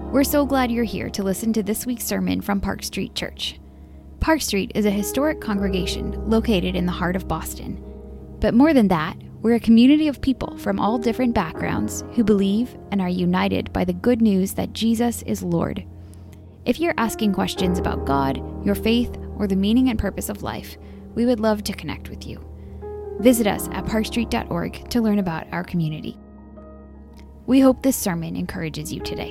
We're so glad you're here to listen to this week's sermon from Park Street Church. Park Street is a historic congregation located in the heart of Boston. But more than that, we're a community of people from all different backgrounds who believe and are united by the good news that Jesus is Lord. If you're asking questions about God, your faith, or the meaning and purpose of life, we would love to connect with you. Visit us at parkstreet.org to learn about our community. We hope this sermon encourages you today.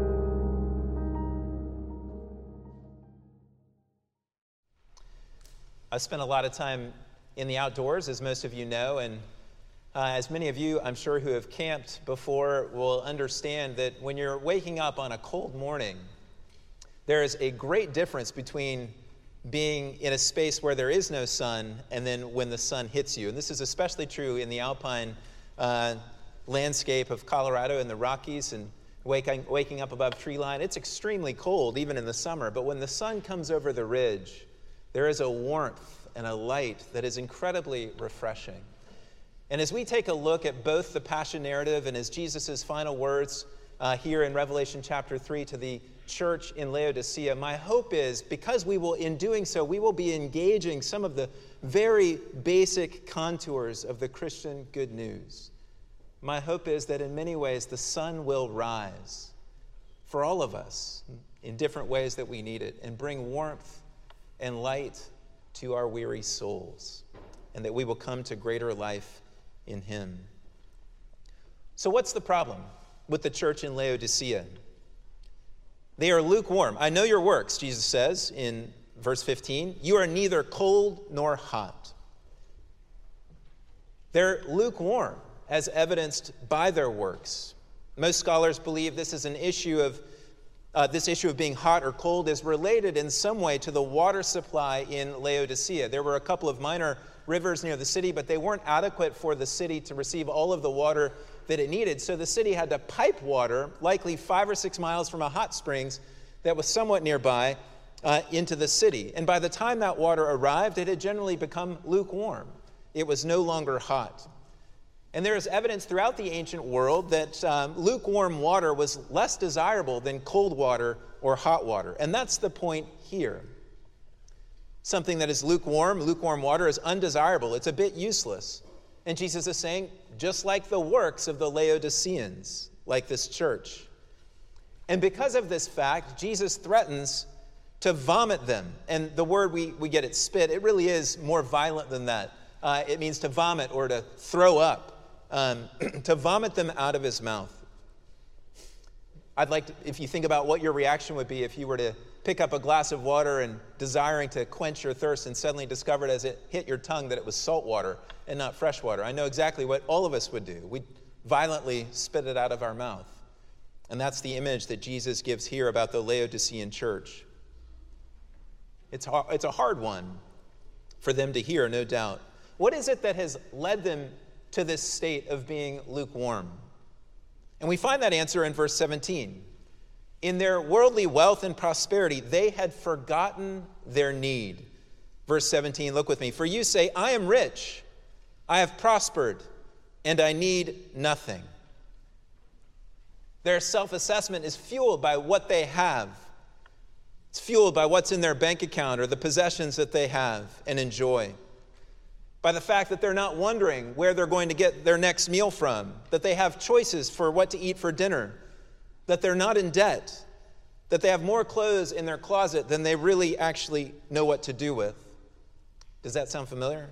I've spent a lot of time in the outdoors, as most of you know, and as many of you, I'm sure, who have camped before will understand that when you're waking up on a cold morning, there is a great difference between being in a space where there is no sun and then when the sun hits you. And this is especially true in the alpine landscape of Colorado and the Rockies, and waking up above tree line. It's extremely cold, even in the summer, but when the sun comes over the ridge, there is a warmth and a light that is incredibly refreshing. And as we take a look at both the Passion narrative and as Jesus' final words here in Revelation chapter 3 to the church in Laodicea, my hope is, because in doing so, we will be engaging some of the very basic contours of the Christian good news. My hope is that in many ways the sun will rise for all of us in different ways that we need it, and bring warmth and light to our weary souls, and that we will come to greater life in Him. So what's the problem with the church in Laodicea? They are lukewarm. I know your works, Jesus says in verse 15. You are neither cold nor hot. They're lukewarm, as evidenced by their works. Most scholars believe this is an issue of being hot or cold is related in some way to the water supply in Laodicea. There were a couple of minor rivers near the city, but they weren't adequate for the city to receive all of the water that it needed. So the city had to pipe water, likely 5 or 6 miles from a hot springs that was somewhat nearby, into the city. And by the time that water arrived, it had generally become lukewarm. It was no longer hot. And there is evidence throughout the ancient world that lukewarm water was less desirable than cold water or hot water. And that's the point here. Something that is lukewarm water is undesirable. It's a bit useless. And Jesus is saying, just like the works of the Laodiceans, like this church. And because of this fact, Jesus threatens to vomit them. And the word we get at spit, it really is more violent than that. It means to vomit or to throw up. To vomit them out of his mouth. I'd like to, if you think about what your reaction would be if you were to pick up a glass of water and desiring to quench your thirst and suddenly discovered as it hit your tongue that it was salt water and not fresh water. I know exactly what all of us would do. We'd violently spit it out of our mouth. And that's the image that Jesus gives here about the Laodicean church. It's a hard one for them to hear, no doubt. What is it that has led them to this state of being lukewarm? And we find that answer in verse 17. In their worldly wealth and prosperity, they had forgotten their need. Verse 17, look with me. For you say, I am rich, I have prospered, and I need nothing. Their self-assessment is fueled by what they have. It's fueled by what's in their bank account or the possessions that they have and enjoy. By the fact that they're not wondering where they're going to get their next meal from, that they have choices for what to eat for dinner, that they're not in debt, that they have more clothes in their closet than they really actually know what to do with. Does that sound familiar?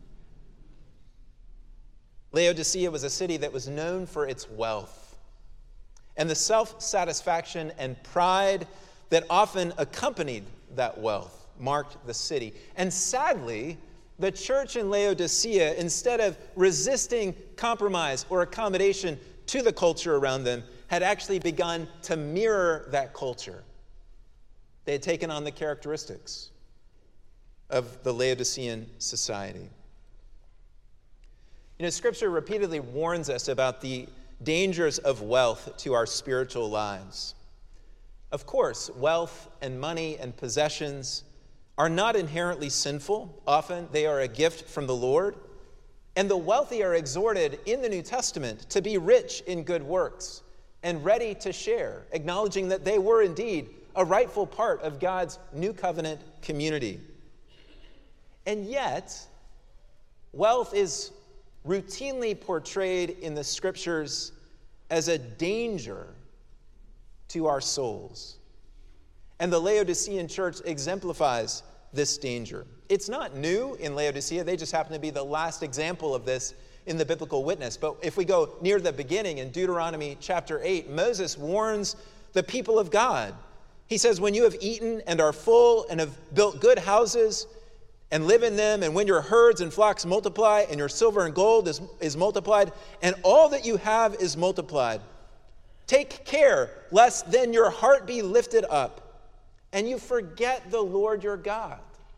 Laodicea was a city that was known for its wealth and the self-satisfaction and pride that often accompanied that wealth marked the city. And sadly, the church in Laodicea, instead of resisting compromise or accommodation to the culture around them, had actually begun to mirror that culture. They had taken on the characteristics of the Laodicean society. You know, Scripture repeatedly warns us about the dangers of wealth to our spiritual lives. Of course, wealth and money and possessions are not inherently sinful. Often they are a gift from the Lord. And the wealthy are exhorted in the New Testament to be rich in good works and ready to share, acknowledging that they were indeed a rightful part of God's new covenant community. And yet, wealth is routinely portrayed in the scriptures as a danger to our souls. And the Laodicean church exemplifies this danger. It's not new in Laodicea. They just happen to be the last example of this in the biblical witness. But if we go near the beginning in Deuteronomy chapter 8, Moses warns the people of God. He says, when you have eaten and are full and have built good houses and live in them, and when your herds and flocks multiply and your silver and gold is multiplied, and all that you have is multiplied, take care lest then your heart be lifted up and you forget the Lord your God.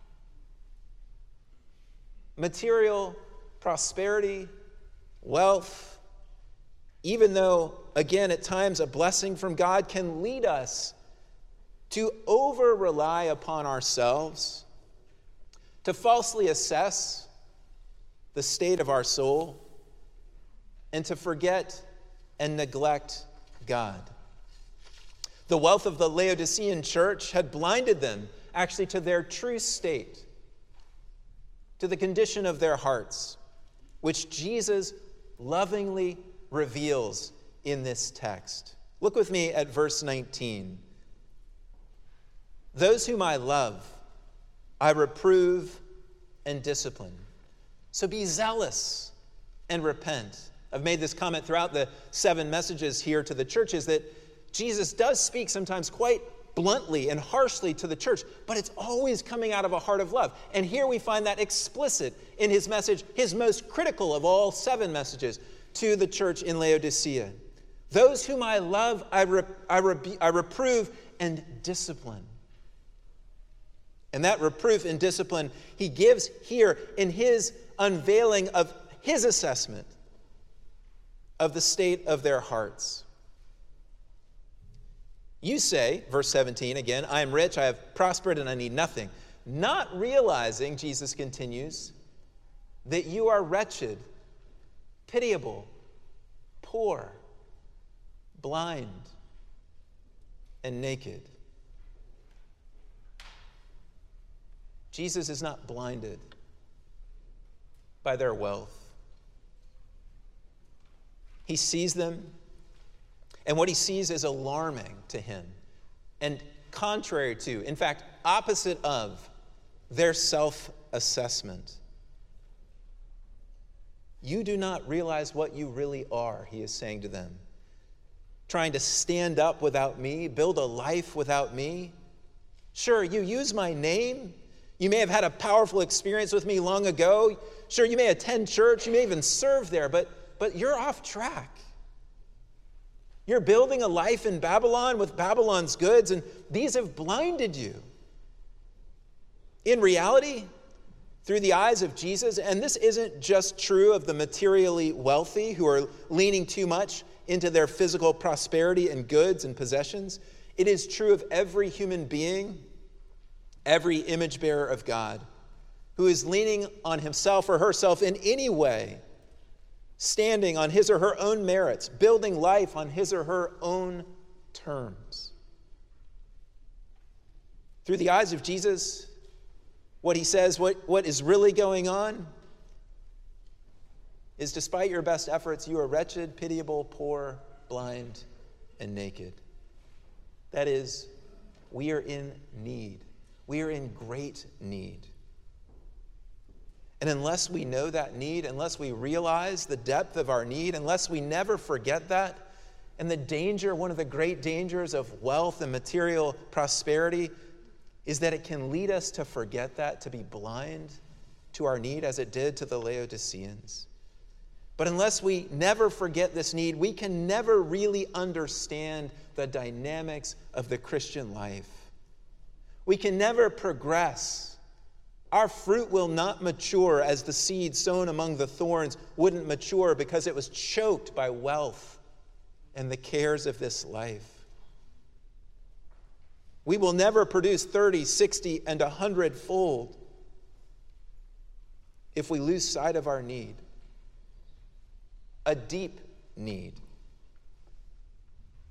Material prosperity, wealth, even though, again, at times a blessing from God, can lead us to over-rely upon ourselves, to falsely assess the state of our soul, and to forget and neglect God. The wealth of the Laodicean church had blinded them actually to their true state, to the condition of their hearts, which Jesus lovingly reveals in this text. Look with me at verse 19. Those whom I love, I reprove and discipline. So be zealous and repent. I've made this comment throughout the 7 messages here to the churches that Jesus does speak sometimes quite bluntly and harshly to the church, but it's always coming out of a heart of love. And here we find that explicit in his message, his most critical of all 7 messages to the church in Laodicea. Those whom I love, I reprove and discipline. And that reproof and discipline he gives here in his unveiling of his assessment of the state of their hearts. You say, verse 17 again, I am rich, I have prospered, and I need nothing. Not realizing, Jesus continues, that you are wretched, pitiable, poor, blind, and naked. Jesus is not blinded by their wealth. He sees them, and what he sees is alarming to him and contrary to, in fact, opposite of their self-assessment. You do not realize what you really are, he is saying to them. Trying to stand up without me, build a life without me. Sure, you use my name. You may have had a powerful experience with me long ago. Sure, you may attend church. You may even serve there, but you're off track. You're building a life in Babylon with Babylon's goods, and these have blinded you. In reality, through the eyes of Jesus, and this isn't just true of the materially wealthy who are leaning too much into their physical prosperity and goods and possessions. It is true of every human being, every image bearer of God, who is leaning on himself or herself in any way, standing on his or her own merits, building life on his or her own terms. Through the eyes of Jesus, what he says, what is really going on is despite your best efforts, you are wretched, pitiable, poor, blind, and naked. That is, we are in need. We are in great need. And unless we know that need, unless we realize the depth of our need, unless we never forget that, and the danger, one of the great dangers of wealth and material prosperity is that it can lead us to forget that, to be blind to our need as it did to the Laodiceans. But unless we never forget this need, we can never really understand the dynamics of the Christian life. We can never progress. Our fruit will not mature as the seed sown among the thorns wouldn't mature because it was choked by wealth and the cares of this life. We will never produce 30, 60, and 100-fold if we lose sight of our need, a deep need.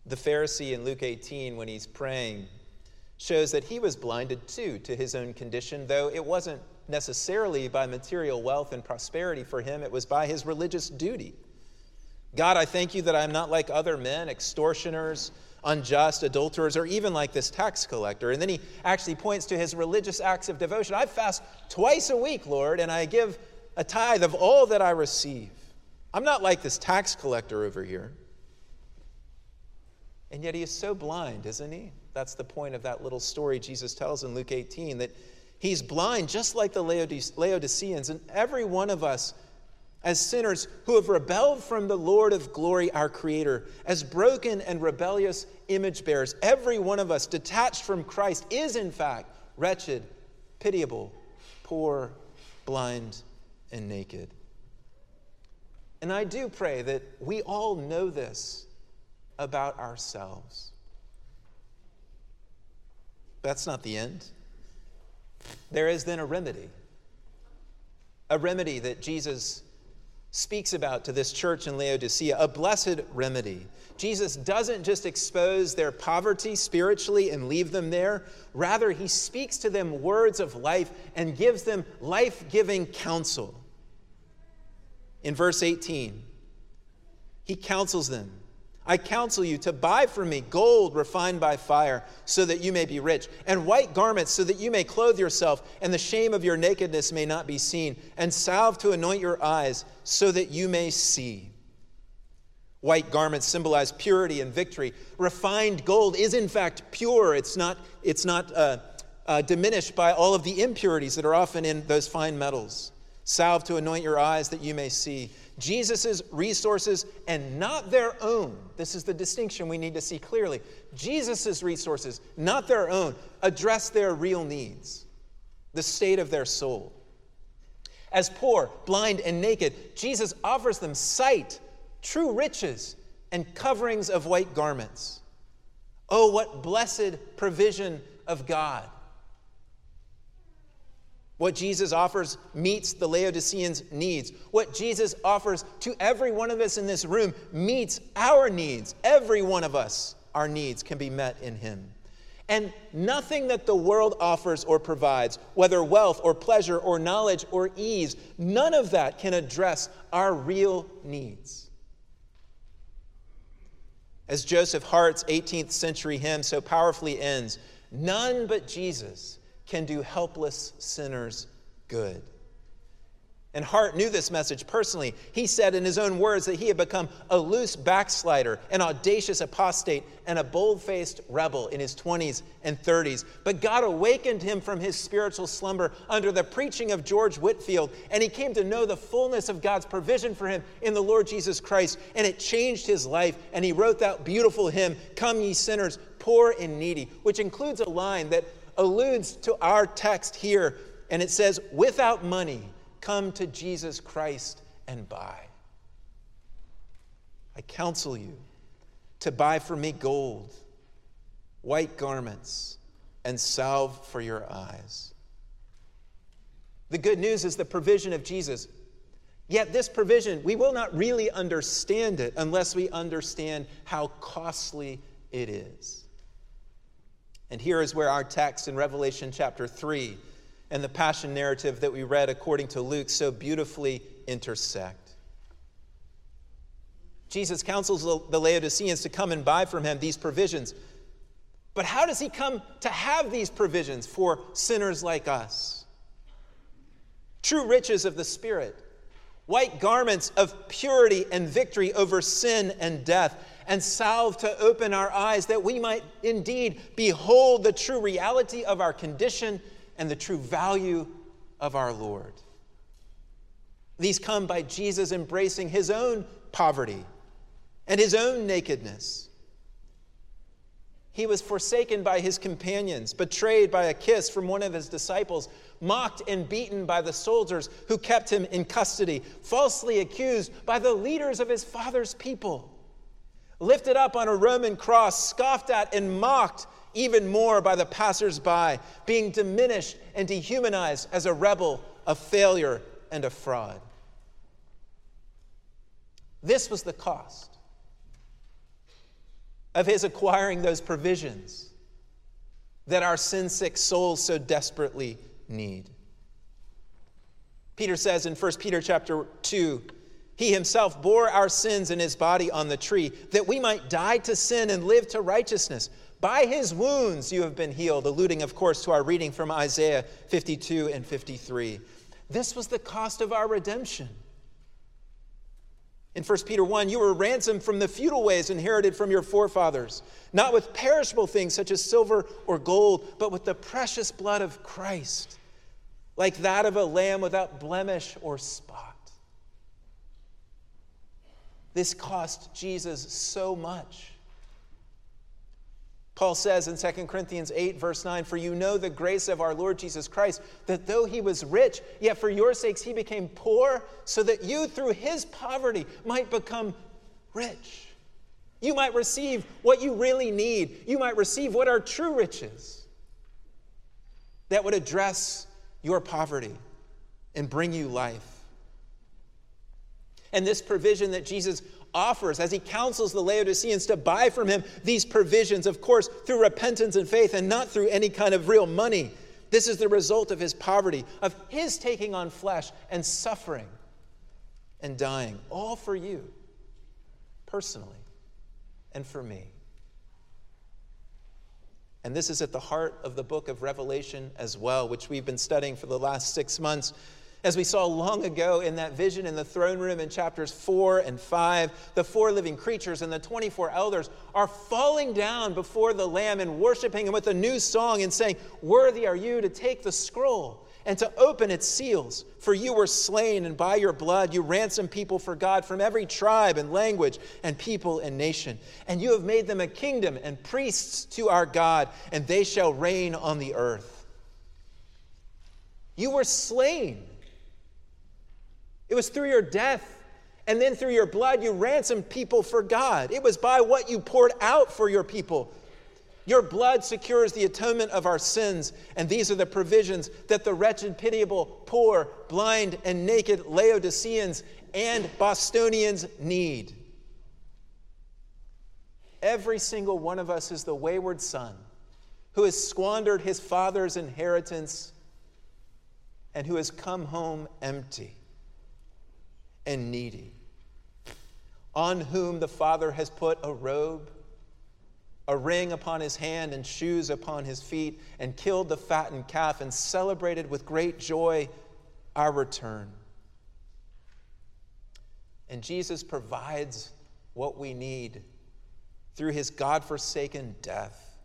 The Pharisee in Luke 18, when he's praying, shows that he was blinded too to his own condition, though it wasn't necessarily by material wealth and prosperity for him. It was by his religious duty. God, I thank you that I'm not like other men, extortioners, unjust, adulterers, or even like this tax collector. And then he actually points to his religious acts of devotion. I fast twice a week, Lord, and I give a tithe of all that I receive. I'm not like this tax collector over here. And yet he is so blind, isn't he? That's the point of that little story Jesus tells in Luke 18, that he's blind just like the Laodiceans. And every one of us, as sinners who have rebelled from the Lord of glory, our Creator, as broken and rebellious image bearers, every one of us detached from Christ is in fact wretched, pitiable, poor, blind, and naked. And I do pray that we all know this about ourselves. That's not the end. There is then a remedy that Jesus speaks about to this church in Laodicea, a blessed remedy. Jesus doesn't just expose their poverty spiritually and leave them there. Rather, he speaks to them words of life and gives them life-giving counsel. In verse 18, he counsels them. I counsel you to buy from me gold refined by fire so that you may be rich, and white garments so that you may clothe yourself and the shame of your nakedness may not be seen, and salve to anoint your eyes so that you may see. White garments symbolize purity and victory. Refined gold is in fact pure. It's not diminished by all of the impurities that are often in those fine metals. Salve to anoint your eyes that you may see. Jesus' resources and not their own. This is the distinction we need to see clearly. Jesus' resources, not their own, address their real needs, the state of their soul. As poor, blind, and naked, Jesus offers them sight, true riches, and coverings of white garments. Oh, what blessed provision of God. What Jesus offers meets the Laodiceans' needs. What Jesus offers to every one of us in this room meets our needs. Every one of us, our needs can be met in him. And nothing that the world offers or provides, whether wealth or pleasure or knowledge or ease, none of that can address our real needs. As Joseph Hart's 18th century hymn so powerfully ends, none but Jesus can do helpless sinners good. And Hart knew this message personally. He said in his own words that he had become a loose backslider, an audacious apostate, and a bold-faced rebel in his 20s and 30s. But God awakened him from his spiritual slumber under the preaching of George Whitefield, and he came to know the fullness of God's provision for him in the Lord Jesus Christ, and it changed his life, and he wrote that beautiful hymn, Come Ye Sinners, Poor and Needy, which includes a line that alludes to our text here, and it says, without money, come to Jesus Christ and buy. I counsel you to buy for me gold, white garments, and salve for your eyes. The good news is the provision of Jesus. Yet this provision, we will not really understand it unless we understand how costly it is. And here is where our text in Revelation chapter 3 and the Passion narrative that we read according to Luke so beautifully intersect. Jesus counsels the Laodiceans to come and buy from him these provisions. But how does he come to have these provisions for sinners like us? True riches of the Spirit, white garments of purity and victory over sin and death, and salve to open our eyes that we might indeed behold the true reality of our condition and the true value of our Lord. These come by Jesus embracing his own poverty and his own nakedness. He was forsaken by his companions, betrayed by a kiss from one of his disciples, mocked and beaten by the soldiers who kept him in custody, falsely accused by the leaders of his father's people, lifted up on a Roman cross, scoffed at and mocked even more by the passers-by, being diminished and dehumanized as a rebel, a failure, and a fraud. This was the cost of his acquiring those provisions that our sin-sick souls so desperately need. Peter says in 1 Peter chapter 2, he himself bore our sins in his body on the tree, that we might die to sin and live to righteousness. By his wounds you have been healed, alluding, of course, to our reading from Isaiah 52 and 53. This was the cost of our redemption. In 1 Peter 1, you were ransomed from the futile ways inherited from your forefathers, not with perishable things such as silver or gold, but with the precious blood of Christ, like that of a lamb without blemish or spot. This cost Jesus so much. Paul says in 2 Corinthians 8, verse 9, for you know the grace of our Lord Jesus Christ, that though he was rich, yet for your sakes he became poor, so that you through his poverty might become rich. You might receive what you really need. You might receive what are true riches that would address your poverty and bring you life. And this provision that Jesus offers as he counsels the Laodiceans to buy from him these provisions, of course, through repentance and faith and not through any kind of real money. This is the result of his poverty, of his taking on flesh and suffering and dying, all for you, personally, and for me. And this is at the heart of the book of Revelation as well, which we've been studying for the last 6 months. As we saw long ago in that vision in the throne room in chapters 4 and 5, the 4 living creatures and the 24 elders are falling down before the Lamb and worshiping him with a new song and saying, worthy are you to take the scroll and to open its seals. For you were slain, and by your blood you ransomed people for God from every tribe and language and people and nation. And you have made them a kingdom and priests to our God, and they shall reign on the earth. You were slain. It was through your death, and then through your blood, you ransomed people for God. It was by what you poured out for your people. Your blood secures the atonement of our sins, and these are the provisions that the wretched, pitiable, poor, blind, and naked Laodiceans and Bostonians need. Every single one of us is the wayward son who has squandered his father's inheritance and who has come home empty and needy, on whom the Father has put a robe, a ring upon his hand, and shoes upon his feet, and killed the fattened calf, and celebrated with great joy our return. And Jesus provides what we need through his God-forsaken death.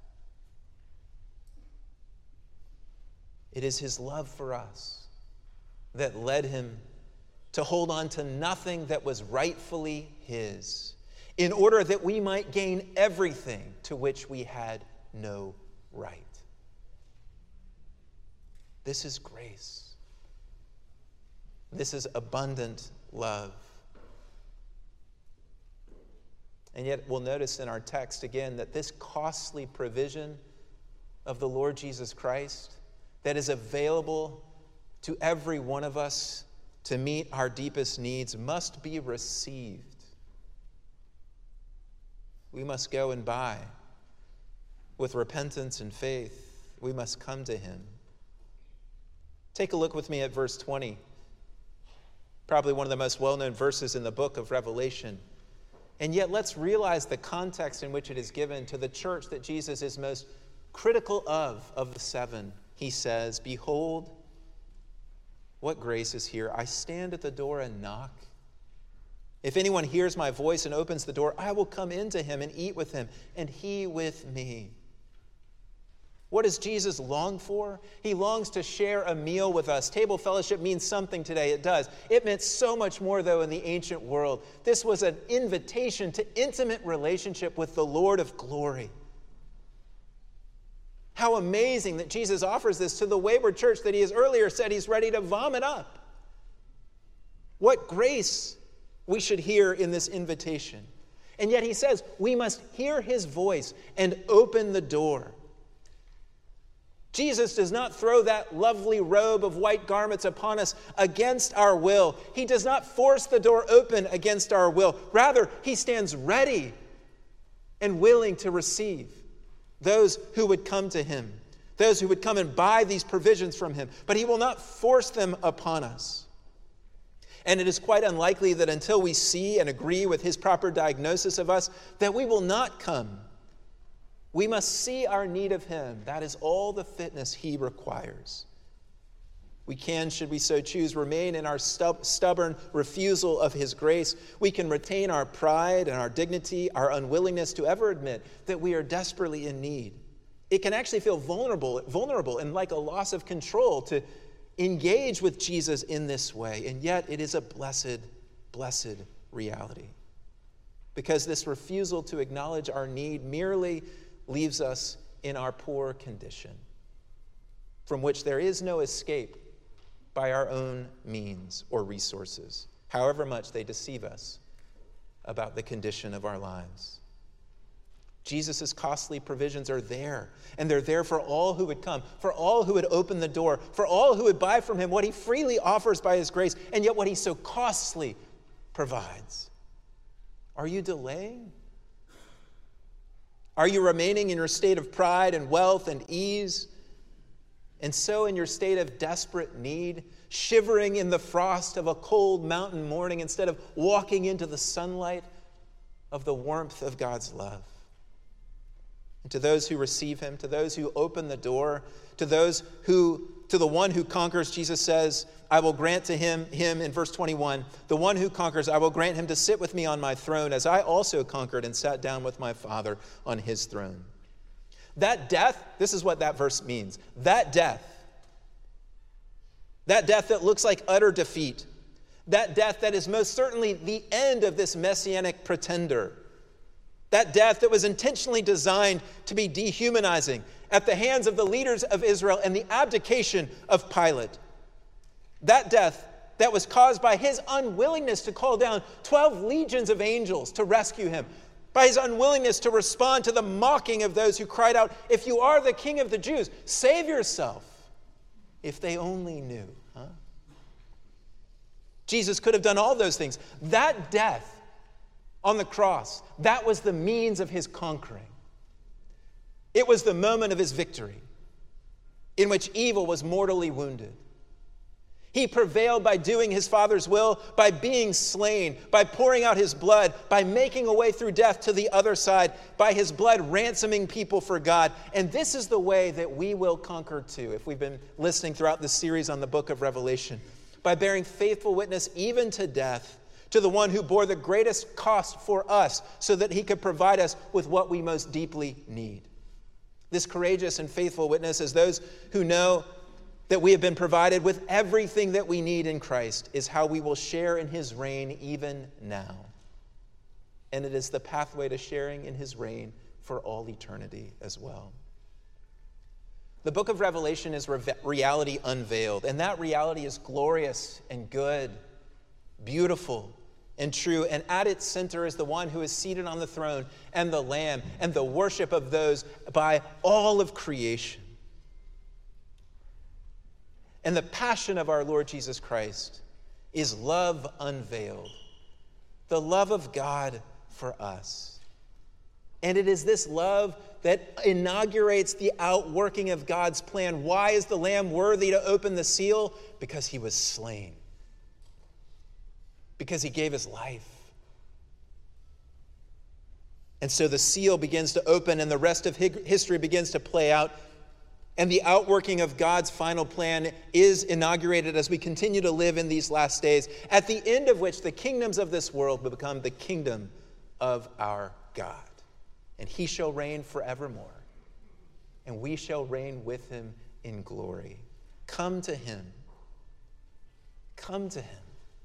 It is his love for us that led him to hold on to nothing that was rightfully his, in order that we might gain everything to which we had no right. This is grace. This is abundant love. And yet we'll notice in our text again that this costly provision of the Lord Jesus Christ that is available to every one of us to meet our deepest needs must be received. We must go and buy with repentance and faith. We must come to him. Take a look with me at verse 20. Probably one of the most well-known verses in the book of Revelation. And yet let's realize the context in which it is given to the church that Jesus is most critical of the 7. He says, behold, what grace is here. I stand at the door and knock. If anyone hears my voice and opens the door, I will come into him and eat with him, and he with me. What does Jesus long for? He longs to share a meal with us. Table fellowship means something today. It does. It meant so much more, though, in the ancient world. This was an invitation to intimate relationship with the Lord of glory. How amazing that Jesus offers this to the wayward church that he has earlier said he's ready to vomit up. What grace we should hear in this invitation. And yet he says we must hear his voice and open the door. Jesus does not throw that lovely robe of white garments upon us against our will. He does not force the door open against our will. Rather, he stands ready and willing to receive those who would come to him, those who would come and buy these provisions from him. But he will not force them upon us. And it is quite unlikely that until we see and agree with his proper diagnosis of us, that we will not come. We must see our need of him. That is all the fitness he requires. We can, should we so choose, remain in our stubborn refusal of his grace. We can retain our pride and our dignity, our unwillingness to ever admit that we are desperately in need. It can actually feel vulnerable and like a loss of control to engage with Jesus in this way. And yet it is a blessed, blessed reality. Because this refusal to acknowledge our need merely leaves us in our poor condition, from which there is no escape by our own means or resources, however much they deceive us about the condition of our lives. Jesus' costly provisions are there, and they're there for all who would come, for all who would open the door, for all who would buy from him what he freely offers by his grace, and yet what he so costly provides. Are you delaying? Are you remaining in your state of pride and wealth and ease? And so in your state of desperate need, shivering in the frost of a cold mountain morning instead of walking into the sunlight of the warmth of God's love. And to those who receive him, to those who open the door, to the one who conquers, Jesus says, I will grant to him in verse 21, the one who conquers, I will grant him to sit with me on my throne, as I also conquered and sat down with my Father on his throne. That death, this is what that verse means. That death that looks like utter defeat, that death that is most certainly the end of this messianic pretender, that death that was intentionally designed to be dehumanizing at the hands of the leaders of Israel and the abdication of Pilate, that death that was caused by his unwillingness to call down 12 legions of angels to rescue him, by his unwillingness to respond to the mocking of those who cried out, if you are the King of the Jews, save yourself. If they only knew. Huh? Jesus could have done all those things. That death on the cross, that was the means of his conquering. It was the moment of his victory in which evil was mortally wounded. He prevailed by doing his Father's will, by being slain, by pouring out his blood, by making a way through death to the other side, by his blood ransoming people for God. And this is the way that we will conquer too, if we've been listening throughout this series on the book of Revelation, by bearing faithful witness even to death, to the one who bore the greatest cost for us so that he could provide us with what we most deeply need. This courageous and faithful witness, as those who know that we have been provided with everything that we need in Christ, is how we will share in his reign even now. And it is the pathway to sharing in his reign for all eternity as well. The book of Revelation is reality unveiled, and that reality is glorious and good, beautiful and true, and at its center is the one who is seated on the throne and the Lamb and the worship of those by all of creation. And the passion of our Lord Jesus Christ is love unveiled, the love of God for us. And it is this love that inaugurates the outworking of God's plan. Why is the Lamb worthy to open the seal? Because he was slain. Because he gave his life. And so the seal begins to open and the rest of history begins to play out. And the outworking of God's final plan is inaugurated as we continue to live in these last days, at the end of which the kingdoms of this world will become the kingdom of our God. And he shall reign forevermore. And we shall reign with him in glory. Come to him. Come to him.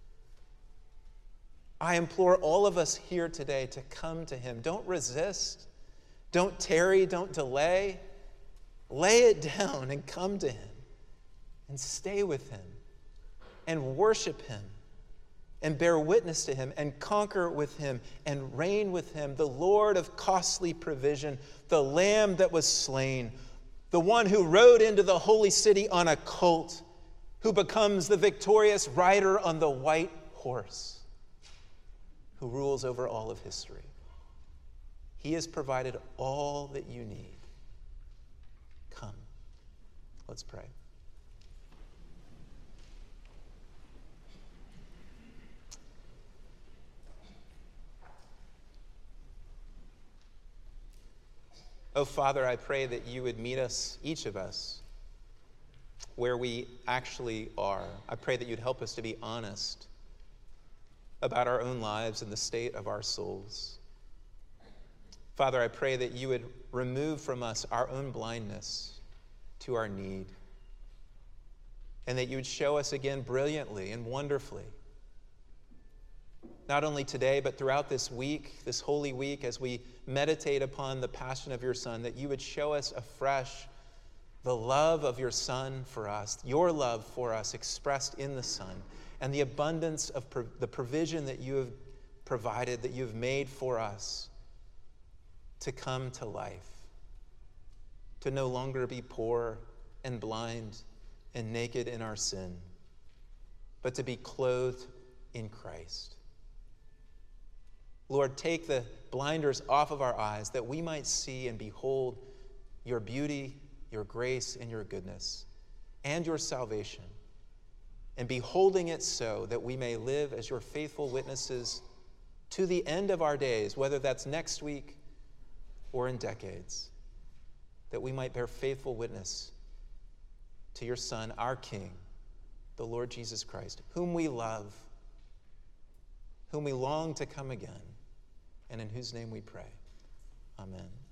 I implore all of us here today to come to him. Don't resist. Don't tarry. Don't delay. Lay it down and come to him and stay with him and worship him and bear witness to him and conquer with him and reign with him, the Lord of costly provision, the Lamb that was slain, the one who rode into the holy city on a colt, who becomes the victorious rider on the white horse, who rules over all of history. He has provided all that you need. Come. Let's pray. Oh, Father, I pray that you would meet us, each of us, where we actually are. I pray that you'd help us to be honest about our own lives and the state of our souls. Father, I pray that you would remove from us our own blindness to our need, and that you would show us again brilliantly and wonderfully, not only today, but throughout this week, this Holy Week, as we meditate upon the passion of your Son, that you would show us afresh the love of your Son for us, your love for us expressed in the Son, and the abundance of the provision that you have provided, that you have made for us to come to life, to no longer be poor and blind and naked in our sin, but to be clothed in Christ. Lord, take the blinders off of our eyes that we might see and behold your beauty, your grace, and your goodness, and your salvation, and beholding it so that we may live as your faithful witnesses to the end of our days, whether that's next week or in decades, that we might bear faithful witness to your Son, our King, the Lord Jesus Christ, whom we love, whom we long to come again, and in whose name we pray. Amen.